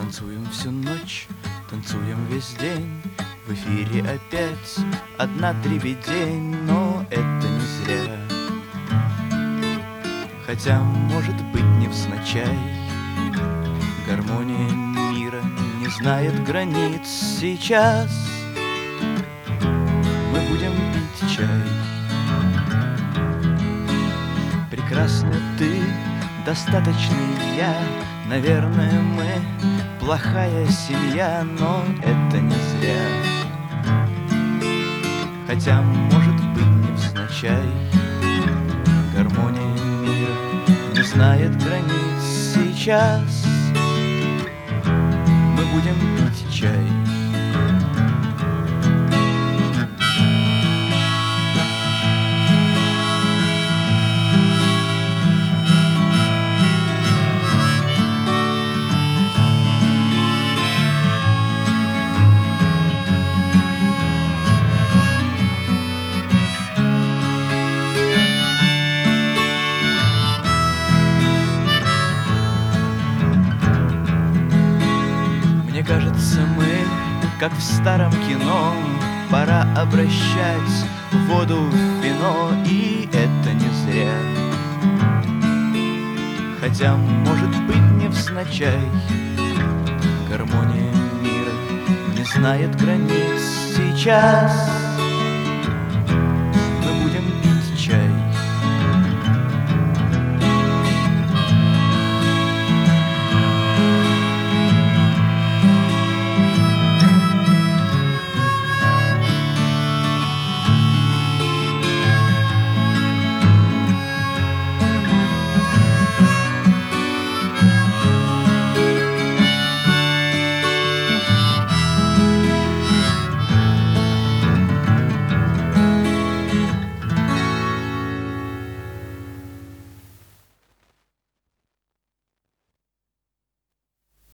Танцуем всю ночь, танцуем весь день. В эфире опять одна дребедень, но это не зря. Хотя, может быть, невзначай, гармония мира не знает границ. Сейчас мы будем пить чай. Прекрасна ты, достаточный я. Наверное, мы плохая семья, но это не зря. Хотя, может быть, невзначай, гармония мира не знает границ. Сейчас мы будем пить чай. Мне кажется, мы, как в старом кино, пора обращать воду в вино, и это не зря. Хотя, может быть, невзначай, гармония мира не знает границ. Сейчас